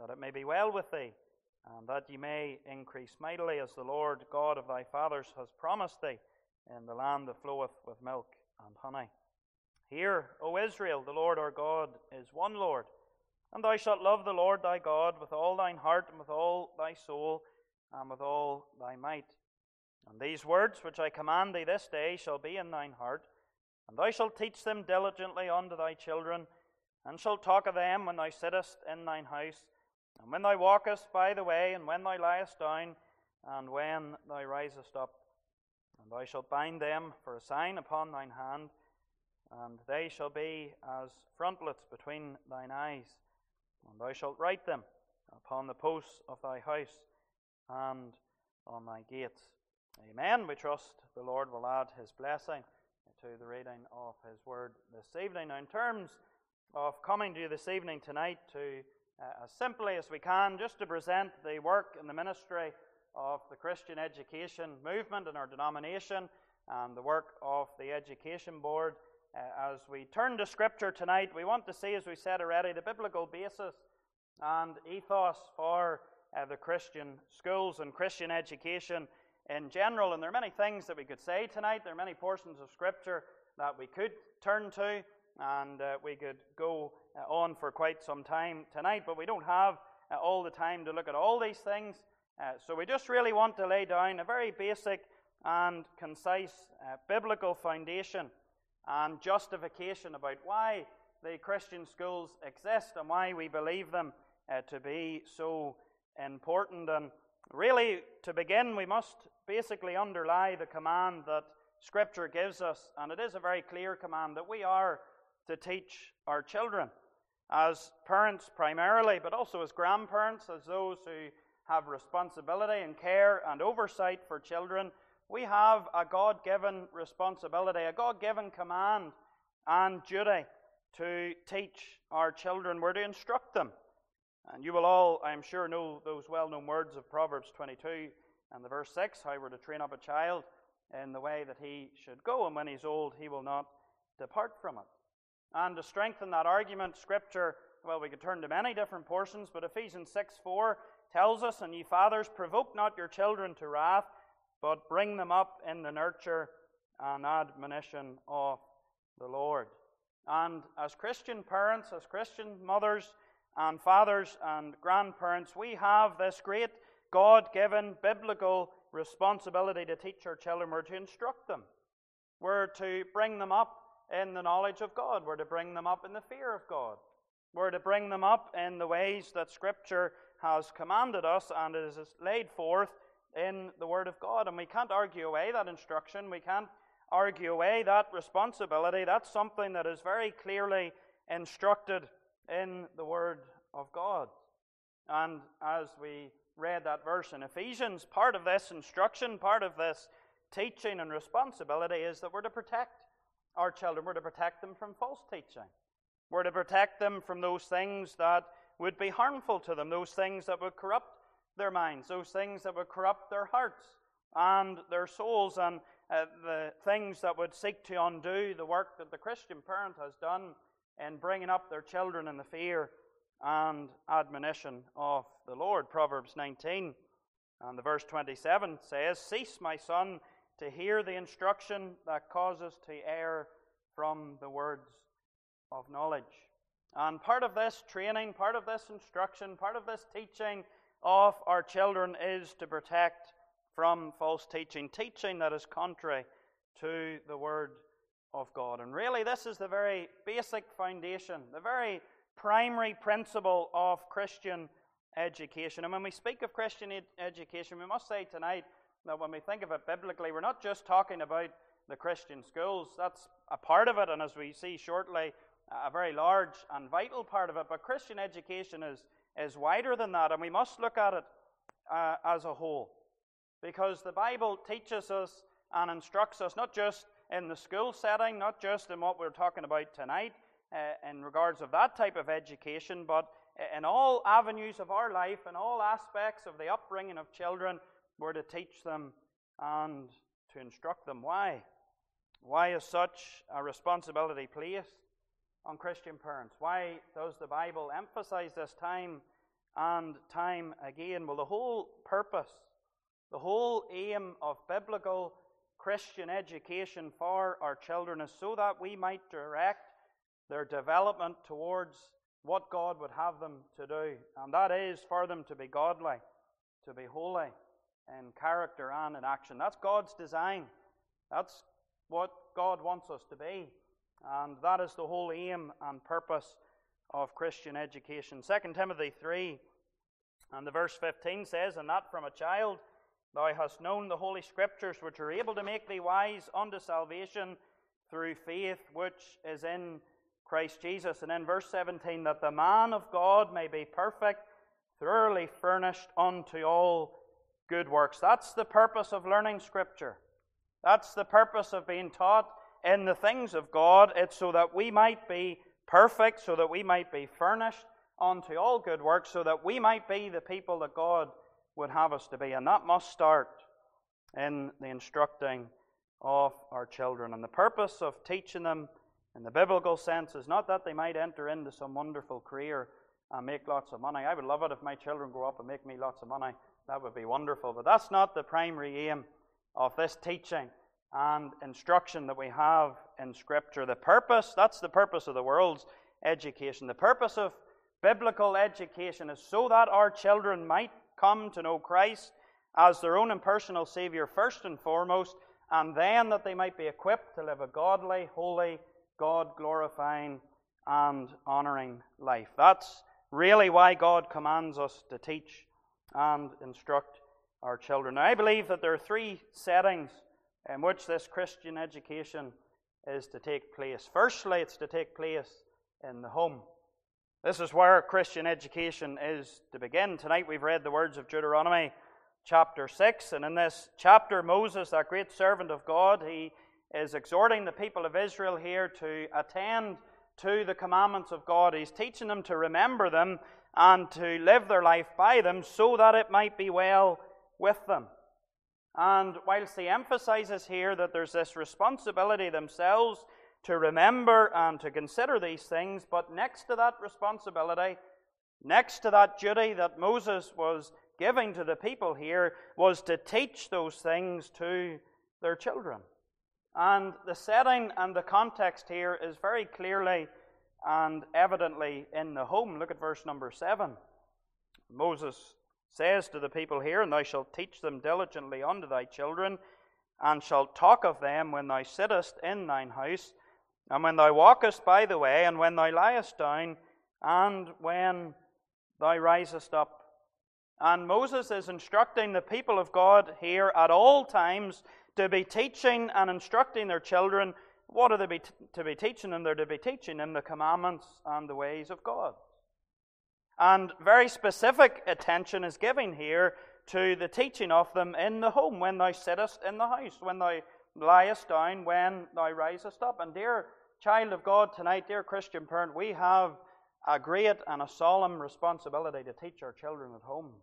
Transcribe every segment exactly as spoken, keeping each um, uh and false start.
that it may be well with thee, and that ye may increase mightily, as the Lord God of thy fathers has promised thee, in the land that floweth with milk and honey. Hear, O Israel, the Lord our God is one Lord, and thou shalt love the Lord thy God with all thine heart, and with all thy soul, and with all thy might. And these words which I command thee this day shall be in thine heart, and thou shalt teach them diligently unto thy children, and shalt talk of them when thou sittest in thine house, and when thou walkest by the way, and when thou liest down, and when thou risest up. And thou shalt bind them for a sign upon thine hand, and they shall be as frontlets between thine eyes. And thou shalt write them upon the posts of thy house and on thy gates. Amen. We trust the Lord will add his blessing to the reading of his word this evening. Now, in terms of coming to you this evening tonight to, uh, as simply as we can, just to present the work and the ministry of the Christian education movement in our denomination and the work of the Education Board. Uh, as we turn to Scripture tonight, we want to see, as we said already, the biblical basis and ethos for uh, the Christian schools and Christian education in general. And there are many things that we could say tonight. There are many portions of Scripture that we could turn to, and uh, we could go uh, on for quite some time tonight, but we don't have uh, all the time to look at all these things. Uh, so we just really want to lay down a very basic and concise uh, biblical foundation and justification about why the Christian schools exist and why we believe them uh, to be so important. And really, to begin, we must basically underlie the command that Scripture gives us, and it is a very clear command that we are to teach our children as parents primarily, but also as grandparents, as those who have responsibility and care and oversight for children. We have a God-given responsibility, a God-given command and duty to teach our children. We're to instruct them. And you will all, I'm sure, know those well-known words of Proverbs twenty-two and the verse six, how we're to train up a child in the way that he should go, and when he's old, he will not depart from it. And to strengthen that argument, Scripture, well, we could turn to many different portions, but Ephesians six four tells us, and ye fathers, provoke not your children to wrath, but bring them up in the nurture and admonition of the Lord. And as Christian parents, as Christian mothers and fathers and grandparents, we have this great God-given biblical responsibility to teach our children. We're to instruct them. We're to bring them up in the knowledge of God. We're to bring them up in the fear of God. We're to bring them up in the ways that Scripture has commanded us and is laid forth in the Word of God. And we can't argue away that instruction. We can't argue away that responsibility. That's something that is very clearly instructed in the Word of God. And as we read that verse in Ephesians, part of this instruction, part of this teaching and responsibility is that we're to protect our children. We're to protect them from false teaching. We're to protect them from those things that would be harmful to them, those things that would corrupt their minds, those things that would corrupt their hearts and their souls, and uh, the things that would seek to undo the work that the Christian parent has done in bringing up their children in the fear and admonition of the Lord. Proverbs nineteen and the verse twenty-seven says, "Cease, my son, to hear the instruction that causes to err from the words of knowledge." And part of this training, part of this instruction, part of this teaching of our children is to protect from false teaching, teaching that is contrary to the Word of God. And really, this is the very basic foundation, the very primary principle of Christian education. And when we speak of Christian ed- education, we must say tonight that when we think of it biblically, we're not just talking about the Christian schools. That's a part of it, and as we see shortly, a very large and vital part of it. But Christian education is, is wider than that, and we must look at it uh, as a whole. Because the Bible teaches us and instructs us not just in the school setting, not just in what we're talking about tonight, uh, in regards of that type of education, but in all avenues of our life, in all aspects of the upbringing of children, we're to teach them and to instruct them. Why? Why is such a responsibility placed on Christian parents? Why does the Bible emphasize this time and time again. Well, the whole purpose, the whole aim of biblical Christian education for our children is so that we might direct their development towards what God would have them to do. And that is for them to be godly, to be holy in character and in action. That's God's design. That's what God wants us to be. And that is the whole aim and purpose of Christian education. Second Timothy three and the verse fifteen says, "And that from a child thou hast known the Holy Scriptures, which are able to make thee wise unto salvation through faith which is in Christ Jesus." And in verse seventeen, "that the man of God may be perfect, thoroughly furnished unto all good works." That's the purpose of learning Scripture. That's the purpose of being taught in the things of God. It's so that we might be perfect, so that we might be furnished unto all good works, so that we might be the people that God would have us to be. And that must start in the instructing of our children. And the purpose of teaching them in the biblical sense is not that they might enter into some wonderful career and make lots of money. I would love it if my children grow up and make me lots of money. That would be wonderful. But that's not the primary aim of this teaching and instruction that we have in Scripture. The purpose, that's the purpose of the world's education. The purpose of biblical education is so that our children might come to know Christ as their own and personal Savior first and foremost, and then that they might be equipped to live a godly, holy, God-glorifying and honoring life. That's really why God commands us to teach and instruct our children. Now, I believe that there are three settings in which this Christian education is to take place. Firstly, it's to take place in the home. This is where Christian education is to begin. Tonight we've read the words of Deuteronomy chapter six, and in this chapter Moses, that great servant of God, he is exhorting the people of Israel here to attend to the commandments of God. He's teaching them to remember them and to live their life by them so that it might be well with them. And whilst he emphasizes here that there's this responsibility themselves to remember and to consider these things, but next to that responsibility, next to that duty that Moses was giving to the people here, was to teach those things to their children. And the setting and the context here is very clearly and evidently in the home. Look at verse number seven. Moses says to the people here, "And thou shalt teach them diligently unto thy children, and shalt talk of them when thou sittest in thine house, and when thou walkest by the way, and when thou liest down, and when thou risest up." And Moses is instructing the people of God here at all times to be teaching and instructing their children. What are they be t- to be teaching them? They're to be teaching them the commandments and the ways of God. And very specific attention is given here to the teaching of them in the home, when thou sittest in the house, when thou liest down, when thou risest up. And dear child of God tonight, dear Christian parent, we have a great and a solemn responsibility to teach our children at home.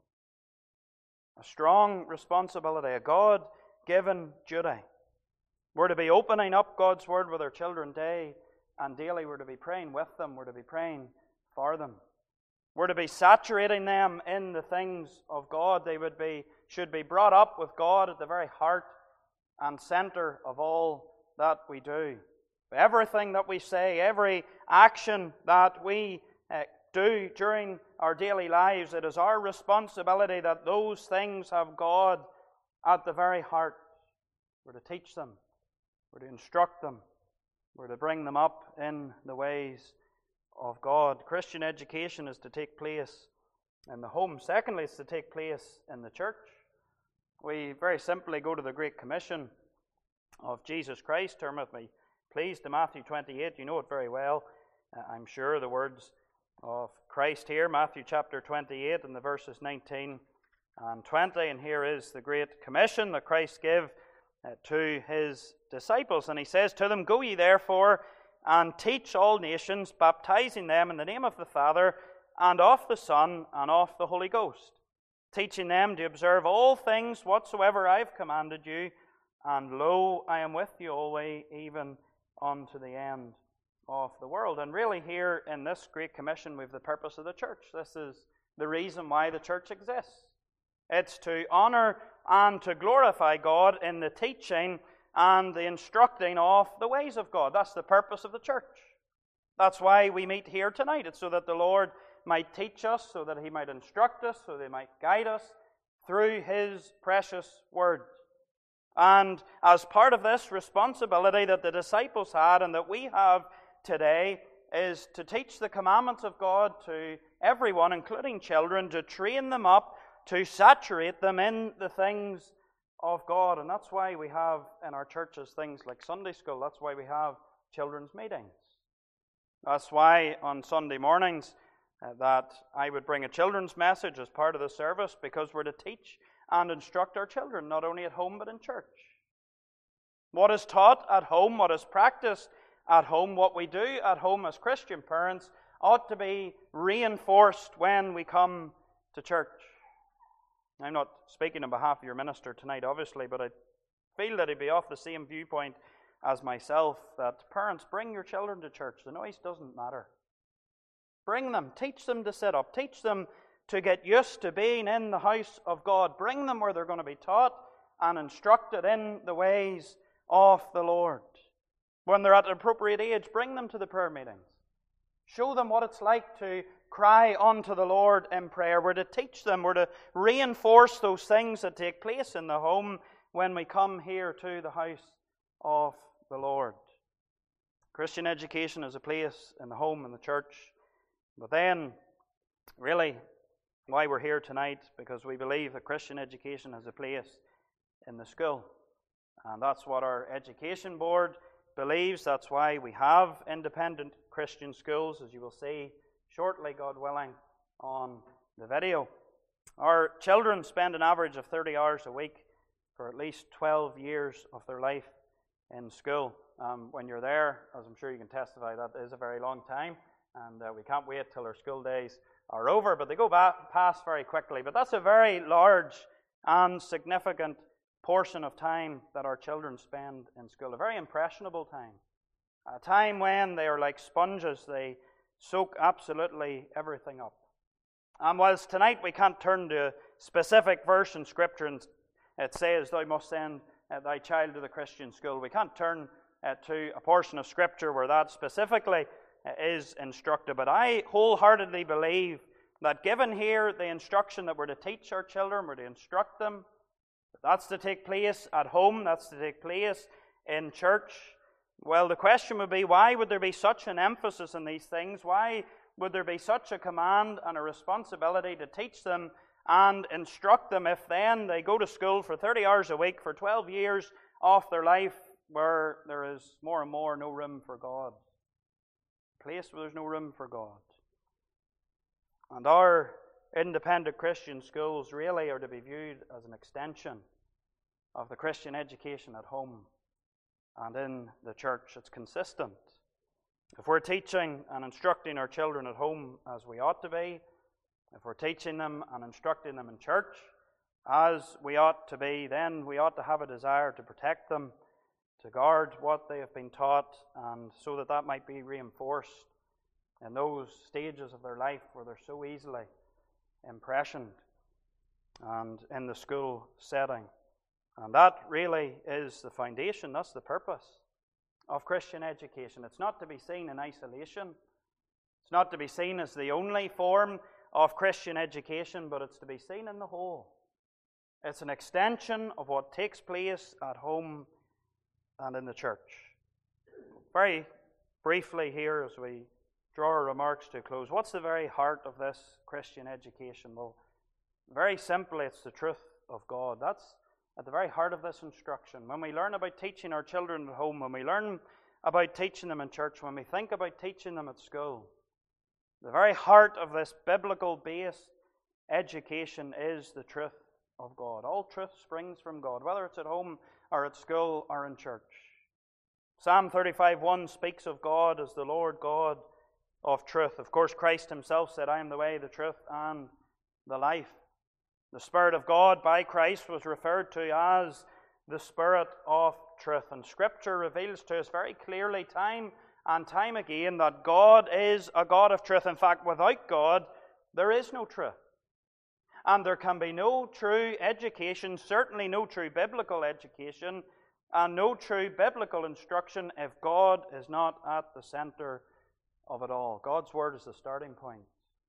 A strong responsibility, a God-given duty. We're to be opening up God's Word with our children day and daily. We're to be praying with them. We're to be praying for them. We're to be saturating them in the things of God. They would be, should be brought up with God at the very heart and center of all that we do. Everything that we say, every action that we uh, do during our daily lives, it is our responsibility that those things have God at the very heart. We're to teach them. We're to instruct them. We're to bring them up in the ways of God. Christian education is to take place in the home. Secondly, it's to take place in the church. We very simply go to the Great Commission of Jesus Christ. Turn with me, please, to Matthew twenty-eight. You know it very well, uh, I'm sure, the words of Christ here. Matthew chapter twenty-eight and the verses nineteen and twenty. And here is the Great Commission that Christ gave uh, to His disciples. And He says to them, "Go ye therefore and teach all nations, baptizing them in the name of the Father, and of the Son, and of the Holy Ghost, teaching them to observe all things whatsoever I have commanded you. And lo, I am with you always, even unto the end of the world." And really here in this Great Commission we have the purpose of the church. This is the reason why the church exists. It's to honor and to glorify God in the teaching and the instructing of the ways of God. That's the purpose of the church. That's why we meet here tonight. It's so that the Lord might teach us, so that He might instruct us, so that He might guide us through His precious Word. And as part of this responsibility that the disciples had and that we have today is to teach the commandments of God to everyone, including children, to train them up, to saturate them in the things of God. And that's why we have in our churches things like Sunday school. That's why we have children's meetings. That's why on Sunday mornings uh, that I would bring a children's message as part of the service, because we're to teach and instruct our children, not only at home but in church. What is taught at home, what is practiced at home, what we do at home as Christian parents ought to be reinforced when we come to church. I'm not speaking on behalf of your minister tonight, obviously, but I feel that he'd be off the same viewpoint as myself, that parents, bring your children to church. The noise doesn't matter. Bring them. Teach them to sit up. Teach them to get used to being in the house of God. Bring them where they're going to be taught and instructed in the ways of the Lord. When they're at an appropriate age, bring them to the prayer meetings. Show them what it's like to cry unto the Lord in prayer. We're to teach them. We're to reinforce those things that take place in the home when we come here to the house of the Lord. Christian education is a place in the home and the church. But then, really, why we're here tonight, because we believe that Christian education has a place in the school. And that's what our education board believes. That's why we have independent Christian schools, as you will see shortly, God willing, on the video. Our children spend an average of thirty hours a week for at least twelve years of their life in school. Um, when you're there, as I'm sure you can testify, that is a very long time, and uh, we can't wait till our school days are over, but they go back, past very quickly. But that's a very large and significant portion of time that our children spend in school, a very impressionable time, a time when they are like sponges. They soak absolutely everything up. And whilst tonight we can't turn to a specific verse in Scripture and it says, thou must send uh, thy child to the Christian school, we can't turn uh, to a portion of Scripture where that specifically uh, is instructed. But I wholeheartedly believe that given here the instruction that we're to teach our children, we're to instruct them, that's to take place at home, that's to take place in church. Well, the question would be, why would there be such an emphasis on these things? Why would there be such a command and a responsibility to teach them and instruct them if then they go to school for thirty hours a week for twelve years of their life where there is more and more no room for God? A place where there's no room for God. And our independent Christian schools really are to be viewed as an extension of the Christian education at home and in the church. It's consistent. If we're teaching and instructing our children at home as we ought to be, if we're teaching them and instructing them in church as we ought to be, then we ought to have a desire to protect them, to guard what they have been taught, and so that that might be reinforced in those stages of their life where they're so easily impressioned and in the school setting. And that really is the foundation, that's the purpose of Christian education. It's not to be seen in isolation. It's not to be seen as the only form of Christian education, but it's to be seen in the whole. It's an extension of what takes place at home and in the church. Very briefly here as we draw our remarks to a close, what's the very heart of this Christian education? Well, very simply, it's the truth of God. That's at the very heart of this instruction. When we learn about teaching our children at home, when we learn about teaching them in church, when we think about teaching them at school, the very heart of this biblical-based education is the truth of God. All truth springs from God, whether it's at home or at school or in church. Psalm thirty-five one speaks of God as the Lord God of truth. Of course, Christ himself said, I am the way, the truth, and the life. The Spirit of God by Christ was referred to as the Spirit of truth. And Scripture reveals to us very clearly, time and time again, that God is a God of truth. In fact, without God, there is no truth. And there can be no true education, certainly no true biblical education, and no true biblical instruction if God is not at the center of it all. God's Word is the starting point.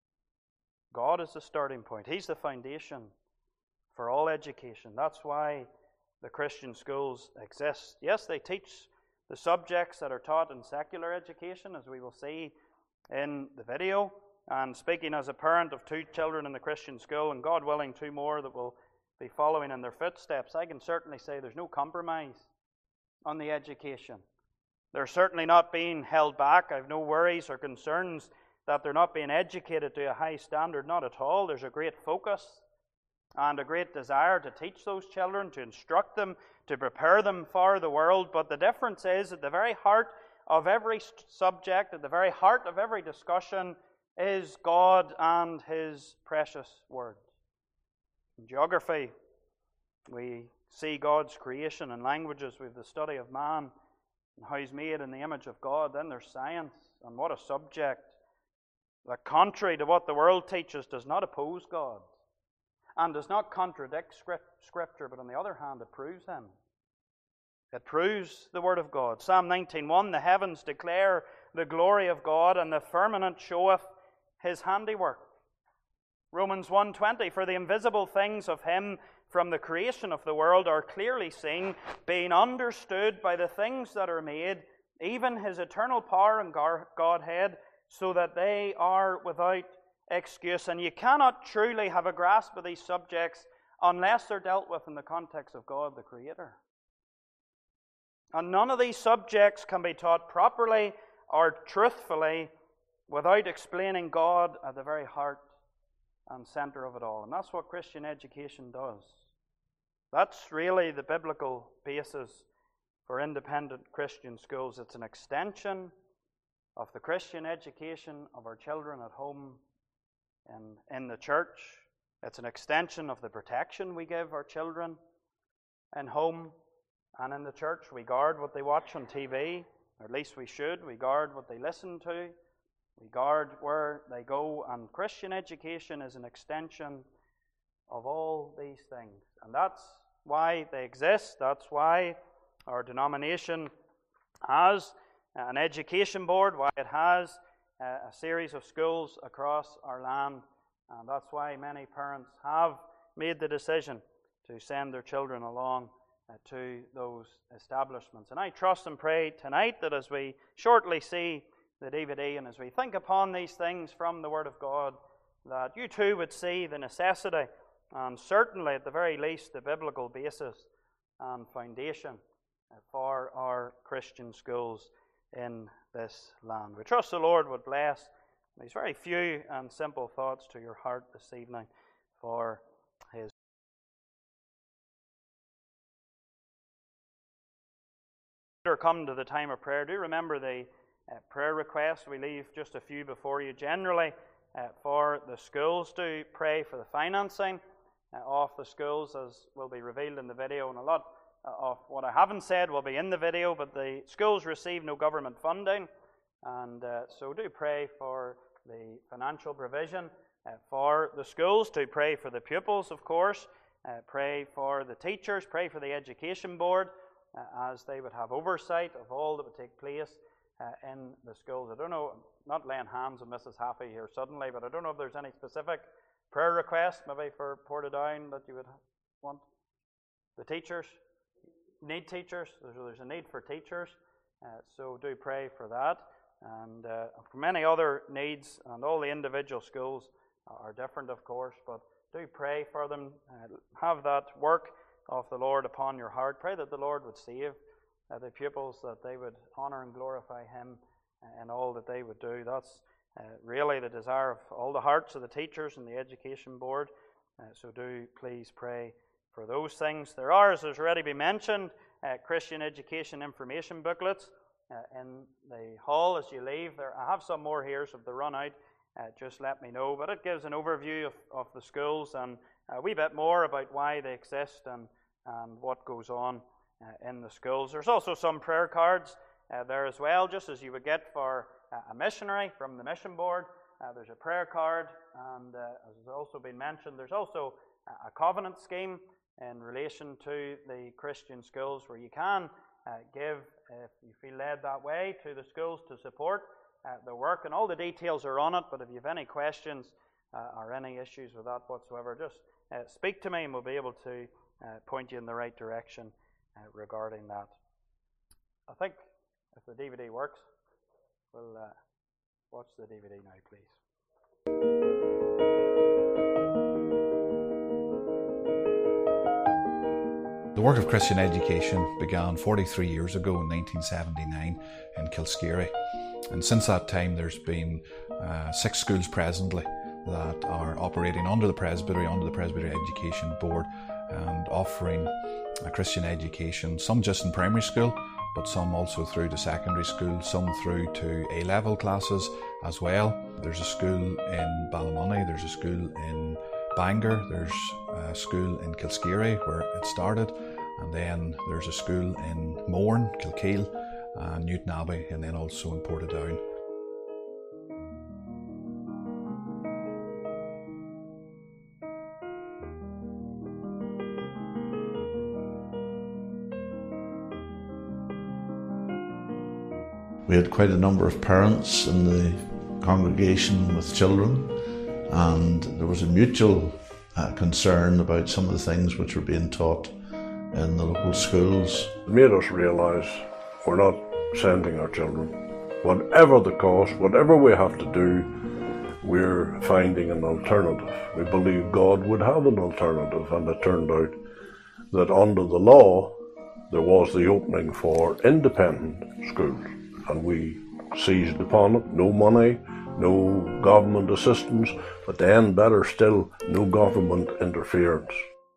God is the starting point. He's the foundation for all education. That's why the Christian schools exist. Yes, they teach the subjects that are taught in secular education, as we will see in the video. And speaking as a parent of two children in the Christian school, and God willing, two more that will be following in their footsteps, I can certainly say there's no compromise on the education. They're certainly not being held back. I have no worries or concerns that they're not being educated to a high standard. Not at all. There's a great focus and a great desire to teach those children, to instruct them, to prepare them for the world. But the difference is, at the very heart of every subject, at the very heart of every discussion, is God and His precious Word. In geography, we see God's creation. In languages, we have the study of man and how he's made in the image of God. Then there's science, and what a subject that, contrary to what the world teaches, does not oppose God and does not contradict Scripture, but on the other hand, it proves Him. It proves the Word of God. Psalm nineteen one, the heavens declare the glory of God, and the firmament showeth His handiwork. Romans one twenty, for the invisible things of Him from the creation of the world are clearly seen, being understood by the things that are made, even His eternal power and Godhead, so that they are without excuse. And you cannot truly have a grasp of these subjects unless they're dealt with in the context of God the Creator. And none of these subjects can be taught properly or truthfully without explaining God at the very heart and center of it all. And that's what Christian education does. That's really the biblical basis for independent Christian schools. It's an extension of the Christian education of our children at home and in the church. It's an extension of the protection we give our children in home and in the church. We guard what they watch on T V, or at least we should. We guard what they listen to. We guard where they go. And Christian education is an extension of all these things. And that's why they exist. That's why our denomination has an education board, why it has a series of schools across our land. And that's why many parents have made the decision to send their children along uh, to those establishments. And I trust and pray tonight that as we shortly see the D V D and as we think upon these things from the Word of God, that you too would see the necessity, and certainly at the very least the biblical basis and foundation for our Christian schools in this land. We trust the Lord would bless these very few and simple thoughts to your heart this evening for His. Come to the time of prayer. Do remember the uh, prayer requests. We leave just a few before you. Generally, uh, for the schools, to pray for the financing uh, of the schools, as will be revealed in the video, and a lot of what I haven't said will be in the video. But the schools receive no government funding, and uh, so do pray for the financial provision uh, for the schools. To pray for the pupils, of course. Uh, pray for the teachers. Pray for the education board, uh, as they would have oversight of all that would take place uh, in the schools. I don't know, I'm not laying hands on Missus Haffey here suddenly, but I don't know if there's any specific prayer request maybe for Portadown that you would want. The teachers need teachers. There's, there's a need for teachers, uh, so do pray for that. And uh, for many other needs, and all the individual schools are different, of course, but do pray for them. Uh, have that work of the Lord upon your heart. Pray that the Lord would save uh, the pupils, that they would honor and glorify Him in all that they would do. That's uh, really the desire of all the hearts of the teachers and the education board. Uh, so do please pray for those things. There are, as has already been mentioned, uh, Christian education information booklets uh, in the hall as you leave. There, I have some more here, so if they run out, uh, just let me know. But it gives an overview of, of the schools and a wee bit more about why they exist and, and what goes on uh, in the schools. There's also some prayer cards uh, there as well, just as you would get for uh, a missionary from the mission board. Uh, there's a prayer card, and uh, as has also been mentioned, there's also a covenant scheme in relation to the Christian schools where you can uh, give, if you feel led that way, to the schools to support uh, their work. And all the details are on it, but if you have any questions uh, or any issues with that whatsoever, just uh, speak to me and we'll be able to uh, point you in the right direction uh, regarding that. I think if the D V D works, we'll uh, watch the D V D now, please. The work of Christian education began forty-three years ago in nineteen seventy-nine in Kilskeary, and since that time there's been uh, six schools presently that are operating under the Presbytery, under the Presbytery Education Board, and offering uh, Christian education, some just in primary school, but some also through to secondary school, some through to A-level classes as well. There's a school in Ballymoney, there's a school in Bangor, there's a school in Kilskeary where it started, and then there's a school in Mourne, Kilkeel, and Newtonabbey, and then also in Portadown. We had quite a number of parents in the congregation with children, and there was a mutual uh, concern about some of the things which were being taught in the local schools. It made us realise we're not sending our children. Whatever the cost, whatever we have to do, we're finding an alternative. We believe God would have an alternative, and it turned out that under the law there was the opening for independent schools, and we seized upon it. No money, no government assistance, but then better still, no government interference.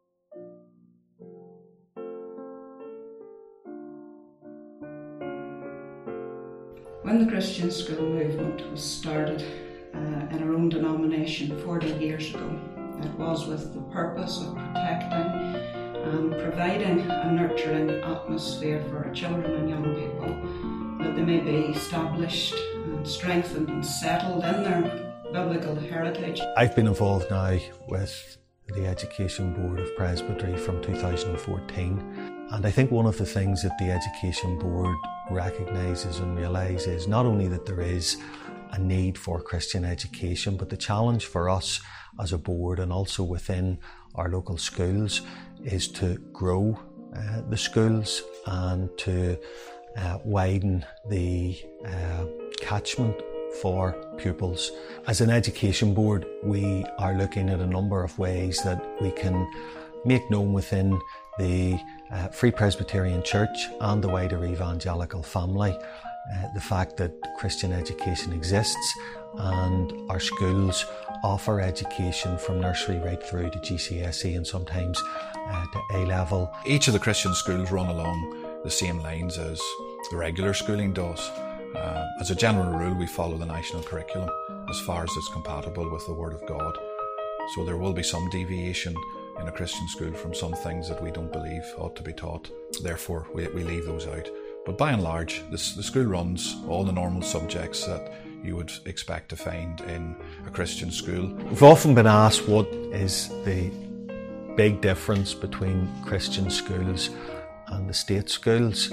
When the Christian school movement was started uh, in our own denomination forty years ago, it was with the purpose of protecting and providing a nurturing atmosphere for our children and young people, that they may be established and strengthened and settled in their biblical heritage. I've been involved now with the Education Board of Presbytery from two thousand fourteen, and I think one of the things that the Education Board recognises and realises is not only that there is a need for Christian education, but the challenge for us as a board and also within our local schools is to grow uh, the schools and to uh, widen the uh, catchment for pupils. As an education board, we are looking at a number of ways that we can make known within the uh, Free Presbyterian Church and the wider evangelical family uh, the fact that Christian education exists, and our schools offer education from nursery right through to G C S E and sometimes uh, to A-level. Each of the Christian schools run along the same lines as the regular schooling does. Uh, as a general rule, we follow the national curriculum as far as it's compatible with the Word of God. So there will be some deviation in a Christian school from some things that we don't believe ought to be taught. Therefore, we, we leave those out. But by and large, this, the school runs all the normal subjects that you would expect to find in a Christian school. We've often been asked what is the big difference between Christian schools and the state schools.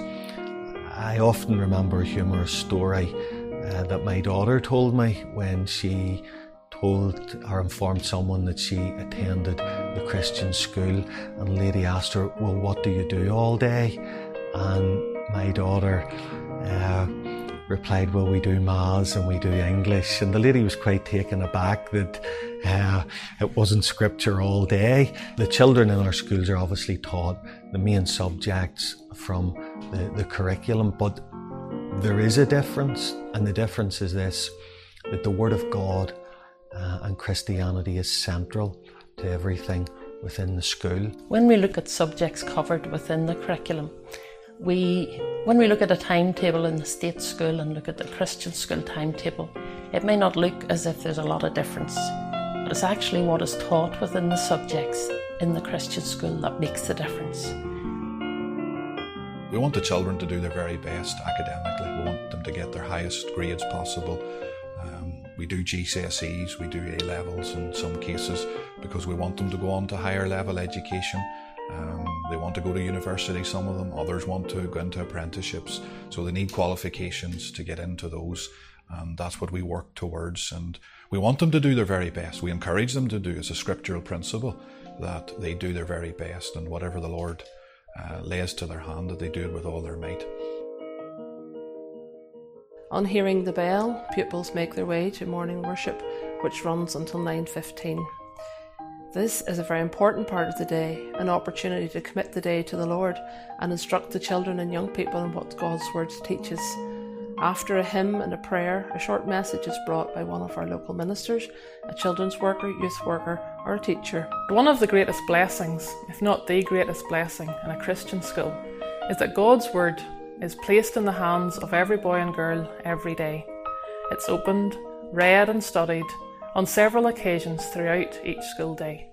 I often remember a humorous story uh, that my daughter told me when she told or informed someone that she attended the Christian school, and the lady asked her, well, what do you do all day? And my daughter uh, replied, well, we do maths and we do English. And the lady was quite taken aback that uh, it wasn't scripture all day. The children in our schools are obviously taught the main subjects from the, the curriculum, but there is a difference, and the difference is this, that the Word of God uh, and Christianity is central to everything within the school. When we look at subjects covered within the curriculum, we, when we look at a timetable in the state school and look at the Christian school timetable, it may not look as if there's a lot of difference, but it's actually what is taught within the subjects in the Christian school that makes the difference. We want the children to do their very best academically. We want them to get their highest grades possible. Um, we do G C S Es, we do A levels in some cases, because we want them to go on to higher level education. Um, they want to go to university, some of them, others want to go into apprenticeships, so they need qualifications to get into those, and that's what we work towards. And we want them to do their very best. We encourage them to do, as a scriptural principle, that they do their very best, and whatever the Lord uh, lays to their hand, that they do it with all their might. On hearing the bell, pupils make their way to morning worship, which runs until nine fifteen. This is a very important part of the day, an opportunity to commit the day to the Lord and instruct the children and young people in what God's Word teaches. After a hymn and a prayer, a short message is brought by one of our local ministers, a children's worker, youth worker, or a teacher. One of the greatest blessings, if not the greatest blessing in a Christian school, is that God's Word is placed in the hands of every boy and girl every day. It's opened, read and studied on several occasions throughout each school day.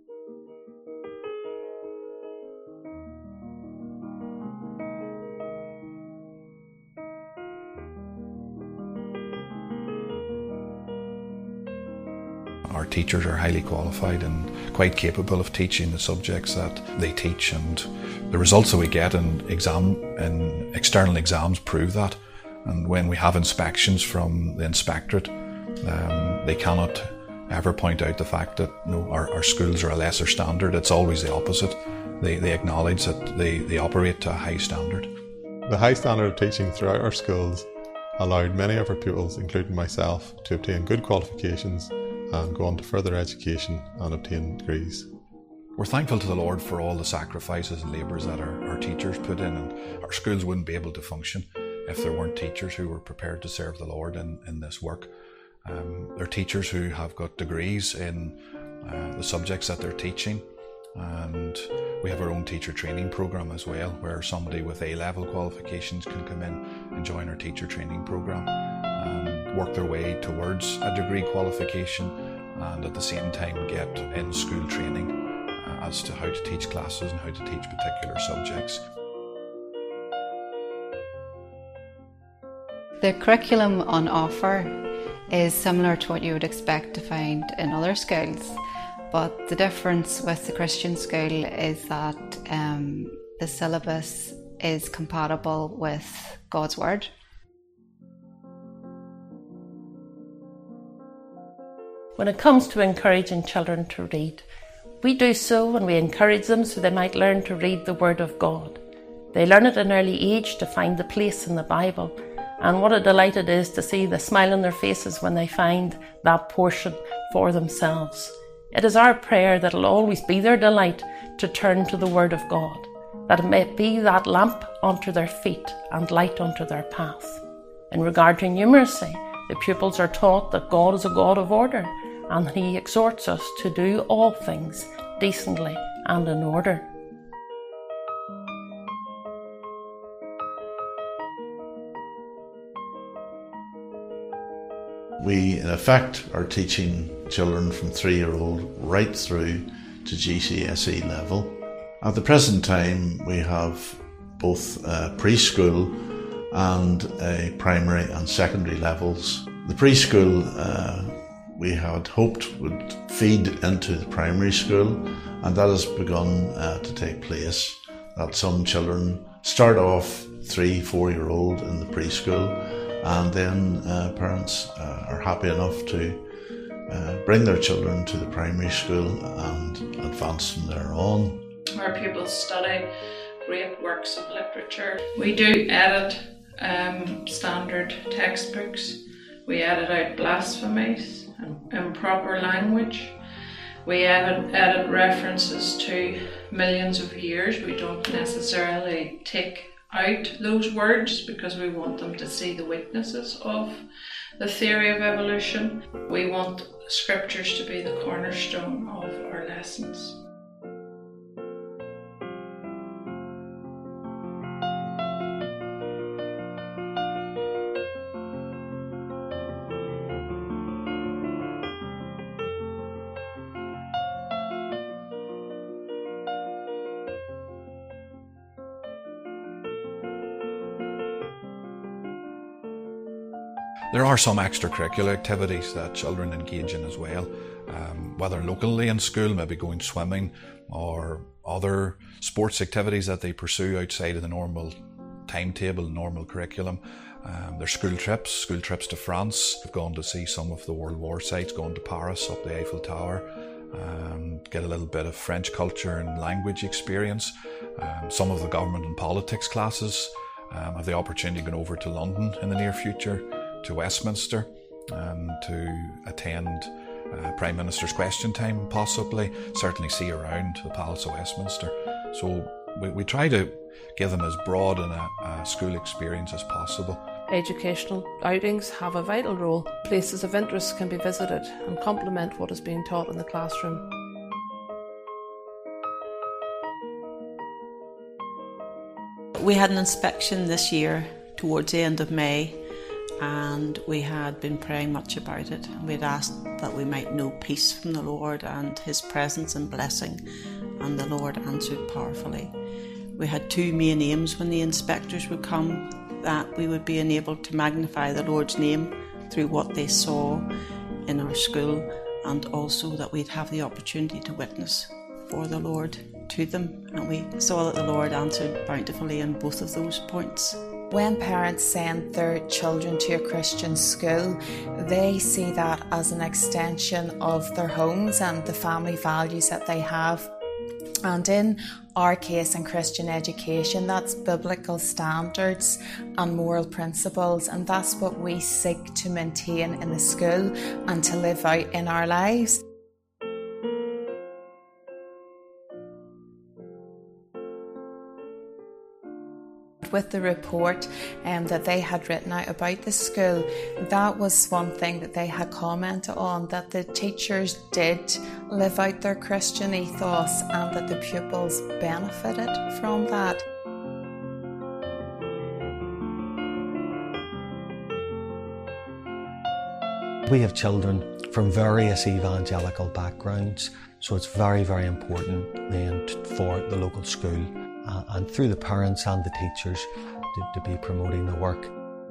Our teachers are highly qualified and quite capable of teaching the subjects that they teach, and the results that we get in exam in external exams prove that. And when we have inspections from the inspectorate, um, they cannot ever point out the fact that no, our, our schools are a lesser standard. It's always the opposite. They, they acknowledge that they, they operate to a high standard. The high standard of teaching throughout our schools allowed many of our pupils, including myself, to obtain good qualifications and go on to further education and obtain degrees. We're thankful to the Lord for all the sacrifices and labours that our, our teachers put in, and our schools wouldn't be able to function if there weren't teachers who were prepared to serve the Lord in, in this work. Um, there are teachers who have got degrees in uh, the subjects that they're teaching, and we have our own teacher training programme as well, where somebody with A-level qualifications can come in and join our teacher training programme and work their way towards a degree qualification, and at the same time get in-school training uh, as to how to teach classes and how to teach particular subjects. The curriculum on offer is similar to what you would expect to find in other schools, but the difference with the Christian school is that um, the syllabus is compatible with God's Word. When it comes to encouraging children to read, we do so when we encourage them so they might learn to read the Word of God. They learn at an early age to find the place in the Bible, and what a delight it is to see the smile on their faces when they find that portion for themselves. It is our prayer that it will always be their delight to turn to the Word of God, that it may be that lamp unto their feet and light unto their path. In regard to numeracy, the pupils are taught that God is a God of order, and that He exhorts us to do all things decently and in order. We, in effect, are teaching children from three-year-old right through to G C S E level. At the present time, we have both uh, preschool and uh, primary and secondary levels. The preschool uh, we had hoped would feed into the primary school, and that has begun uh, to take place. That some children start off three, four-year-old in the preschool, and then uh, parents uh, are happy enough to uh, bring their children to the primary school and advance from there on. Our pupils study great works of literature. We do edit um, standard textbooks. We edit out blasphemies and improper language. We edit, edit references to millions of years. We don't necessarily take out those words because we want them to see the weaknesses of the theory of evolution. We want scriptures to be the cornerstone of our lessons. There are some extracurricular activities that children engage in as well, um, whether locally in school, maybe going swimming, or other sports activities that they pursue outside of the normal timetable, normal curriculum. Um, there's school trips, school trips to France. We've gone to see some of the World War sites, gone to Paris, up the Eiffel Tower, um, get a little bit of French culture and language experience. Um, some of the government and politics classes um, have the opportunity to go over to London in the near future, to Westminster, um, to attend uh, Prime Minister's Question Time, possibly, certainly see around the Palace of Westminster. So we, we try to give them as broad and a, a school experience as possible. Educational outings have a vital role. Places of interest can be visited and complement what is being taught in the classroom. We had an inspection this year towards the end of May, and we had been praying much about it. We had asked that we might know peace from the Lord and His presence and blessing, and the Lord answered powerfully. We had two main aims when the inspectors would come, that we would be enabled to magnify the Lord's name through what they saw in our school, and also that we'd have the opportunity to witness for the Lord to them. And we saw that the Lord answered bountifully in both of those points. When parents send their children to a Christian school, they see that as an extension of their homes and the family values that they have. And in our case in Christian education, that's biblical standards and moral principles, and that's what we seek to maintain in the school and to live out in our lives. With the report um, that they had written out about the school, that was one thing that they had commented on, that the teachers did live out their Christian ethos and that the pupils benefited from that. We have children from various evangelical backgrounds, so it's very, very important then for the local school Uh, and through the parents and the teachers to, to be promoting the work.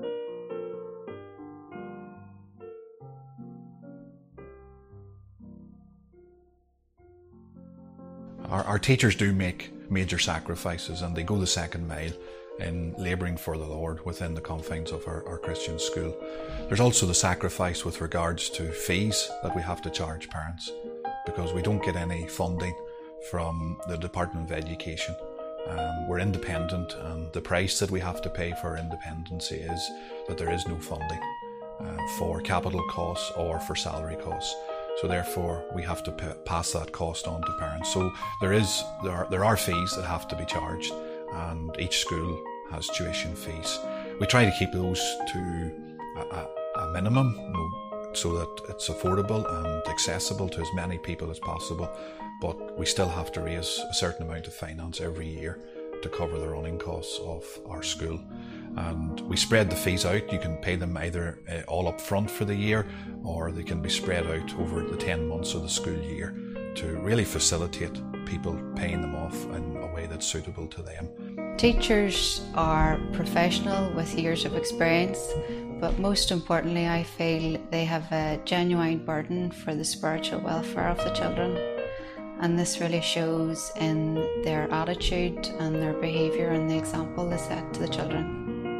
Our, our teachers do make major sacrifices, and they go the second mile in labouring for the Lord within the confines of our, our Christian school. There's also the sacrifice with regards to fees that we have to charge parents, because we don't get any funding from the Department of Education. Um, we're independent, and the price that we have to pay for our independency is that there is no funding uh, for capital costs or for salary costs. So therefore we have to p- pass that cost on to parents. So there is there are, there are fees that have to be charged, and each school has tuition fees. We try to keep those to a, a, a minimum, you know, so that it's affordable and accessible to as many people as possible. But we still have to raise a certain amount of finance every year to cover the running costs of our school. And we spread the fees out. You can pay them either uh, all up front for the year, or they can be spread out over the ten months of the school year to really facilitate people paying them off in a way that's suitable to them. Teachers are professional with years of experience, but most importantly I feel they have a genuine burden for the spiritual welfare of the children. And this really shows in their attitude and their behaviour and the example they set to the children.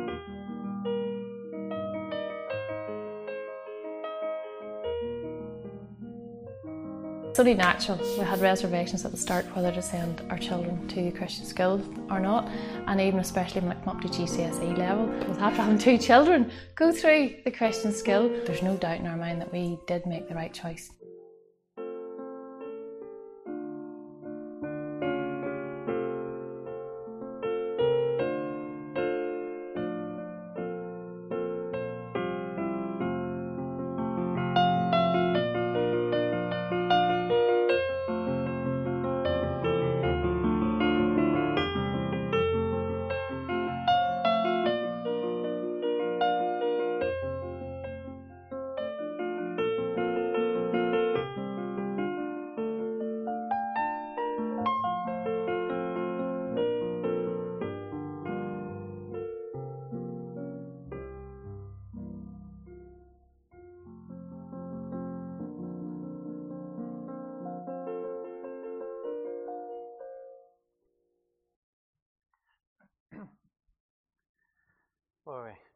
It's only natural. We had reservations at the start whether to send our children to the Christian school or not, and even especially when it came up to G C S E level, with after having two children go through the Christian school, there's no doubt in our mind that we did make the right choice.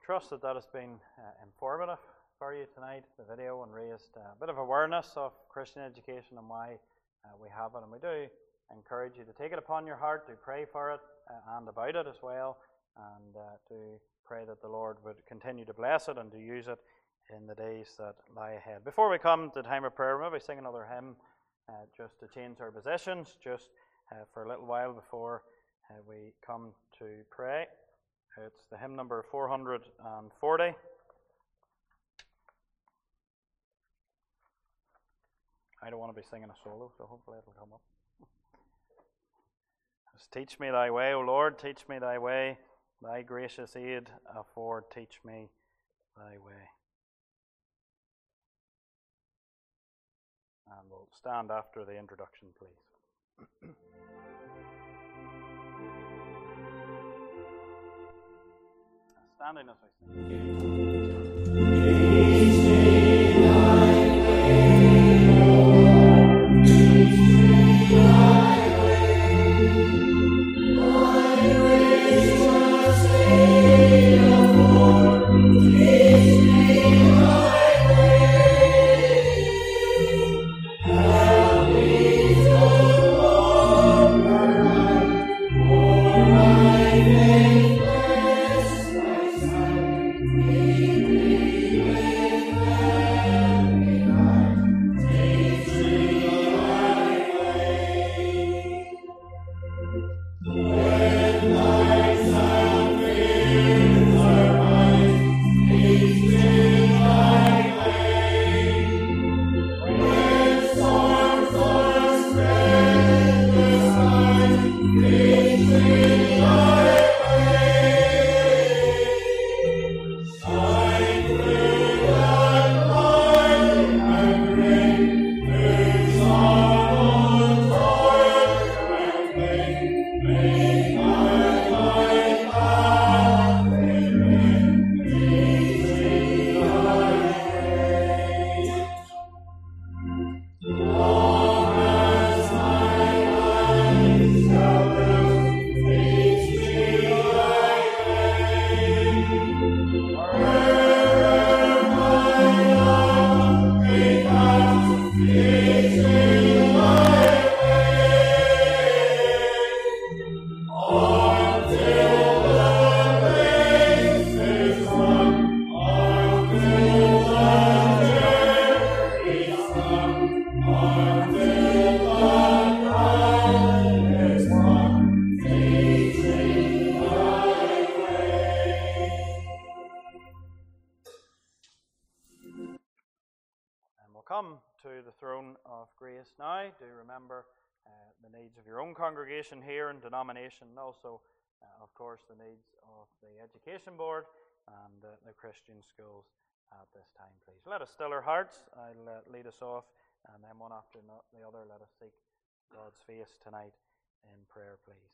trust that that has been uh, informative for you tonight, the video, and raised a bit of awareness of Christian education and why uh, we have it. And we do encourage you to take it upon your heart, to pray for it uh, and about it as well, and uh, to pray that the Lord would continue to bless it and to use it in the days that lie ahead. Before we come to time of prayer, maybe sing another hymn uh, just to change our positions, just uh, for a little while before uh, we come to pray. It's the hymn number four hundred forty. I don't want to be singing a solo, so hopefully it'll come up. Just teach me thy way, O Lord, teach me thy way, thy gracious aid afford, teach me thy way. And we'll stand after the introduction, please. Standing as we sing. Come to the throne of grace now. Do remember uh, the needs of your own congregation here and denomination, and also, uh, of course, the needs of the Education Board and uh, the Christian schools at this time, please. Let us still our hearts. I'll uh, lead us off, and then one after the other, let us seek God's face tonight in prayer, please.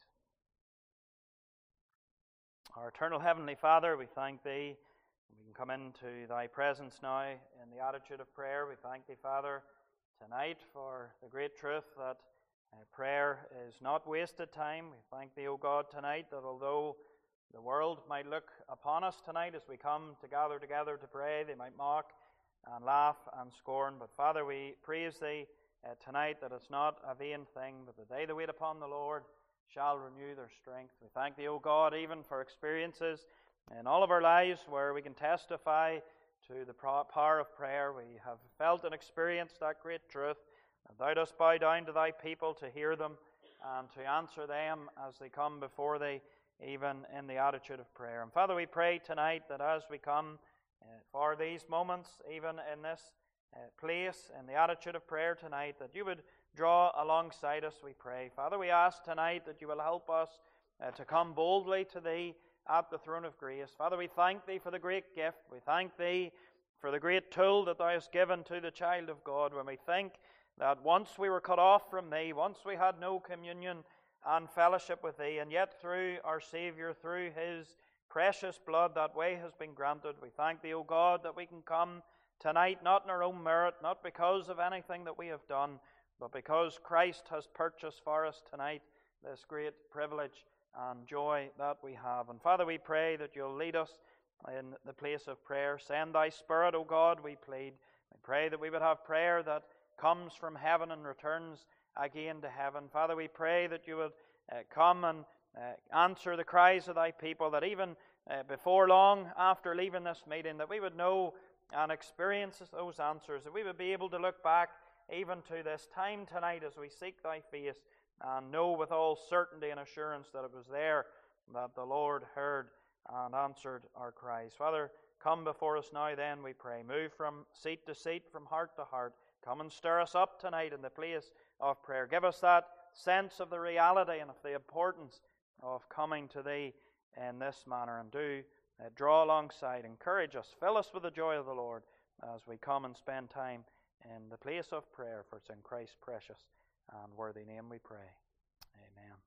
Our eternal Heavenly Father, we thank Thee. We can come into Thy presence now in the attitude of prayer. We thank Thee, Father, tonight for the great truth that uh, prayer is not wasted time. We thank Thee, O God, tonight that although the world might look upon us tonight as we come to gather together to pray, they might mock and laugh and scorn. But Father, we praise Thee uh, tonight that it's not a vain thing, but that they that wait upon the Lord shall renew their strength. We thank Thee, O God, even for experiences in all of our lives where we can testify to the power of prayer. We have felt and experienced that great truth. And Thou dost bow down to Thy people to hear them and to answer them as they come before Thee, even in the attitude of prayer. And Father, we pray tonight that as we come uh, for these moments, even in this uh, place, in the attitude of prayer tonight, that You would draw alongside us, we pray. Father, we ask tonight that You will help us uh, to come boldly to Thee at the throne of grace. Father, we thank Thee for the great gift. We thank Thee for the great tool that Thou hast given to the child of God, when we think that once we were cut off from Thee, once we had no communion and fellowship with Thee, and yet through our Saviour, through His precious blood, that way has been granted. We thank Thee, O God, that we can come tonight not in our own merit, not because of anything that we have done, but because Christ has purchased for us tonight this great privilege and joy that we have. And Father, we pray that You'll lead us in the place of prayer. Send thy Spirit, O God, we plead. We pray that we would have prayer that comes from heaven and returns again to heaven. Father, we pray that you would uh, come and uh, answer the cries of thy people, that even uh, before long, after leaving this meeting, that we would know and experience those answers, that we would be able to look back even to this time tonight as we seek thy face and know with all certainty and assurance that it was there that the Lord heard and answered our cries. Father, come before us now then, we pray. Move from seat to seat, from heart to heart. Come and stir us up tonight in the place of prayer. Give us that sense of the reality and of the importance of coming to thee in this manner. And do uh, draw alongside, encourage us, fill us with the joy of the Lord as we come and spend time in the place of prayer. For it's in Christ's precious and worthy name we pray. Amen.